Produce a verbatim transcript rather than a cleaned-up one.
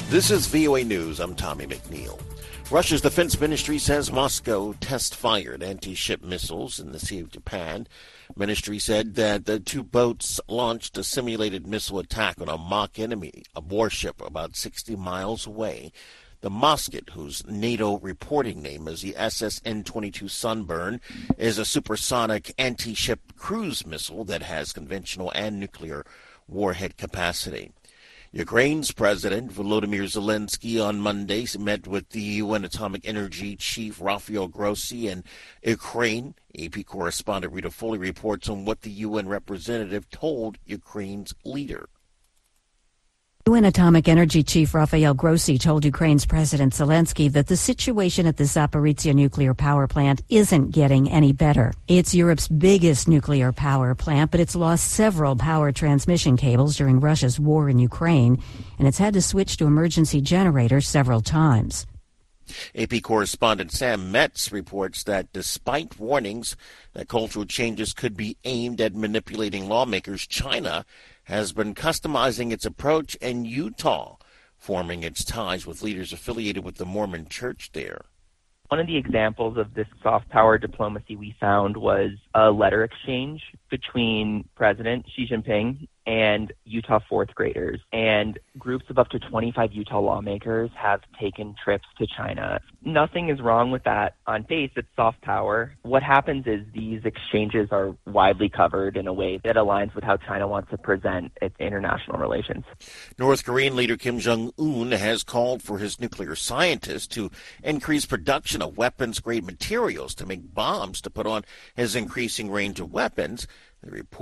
This is V O A News. I'm Tommy McNeil. Russia's defense ministry says Moscow test-fired anti-ship missiles in the Sea of Japan. Ministry said that the two boats launched a simulated missile attack on a mock enemy, a warship about sixty miles away. The Mosket, whose NATO reporting name is the S S N twenty-two Sunburn, is a supersonic anti-ship cruise missile that has conventional and nuclear warhead capacity. Ukraine's President Volodymyr Zelensky on Monday met with the U N Atomic Energy Chief Rafael Grossi in Ukraine. A P correspondent Rita Foley reports on what the U N representative told Ukraine's leader. U N Atomic Energy Chief Rafael Grossi told Ukraine's President Zelensky that the situation at the Zaporizhzhia nuclear power plant isn't getting any better. It's Europe's biggest nuclear power plant, but it's lost several power transmission cables during Russia's war in Ukraine, and it's had to switch to emergency generators several times. A P correspondent Sam Metz reports that despite warnings that cultural changes could be aimed at manipulating lawmakers, China has been customizing its approach, and Utah forming its ties with leaders affiliated with the Mormon church there. One of the examples of this soft power diplomacy we found was a letter exchange between President Xi Jinping and Utah fourth graders. And groups of up to twenty-five Utah lawmakers have taken trips to China. Nothing is wrong with that. On face, it's soft power. What happens is these exchanges are widely covered in a way that aligns with how China wants to present its international relations. North Korean leader Kim Jong-un has called for his nuclear scientists to increase production of weapons-grade materials to make bombs to put on his increasing range of weapons. The report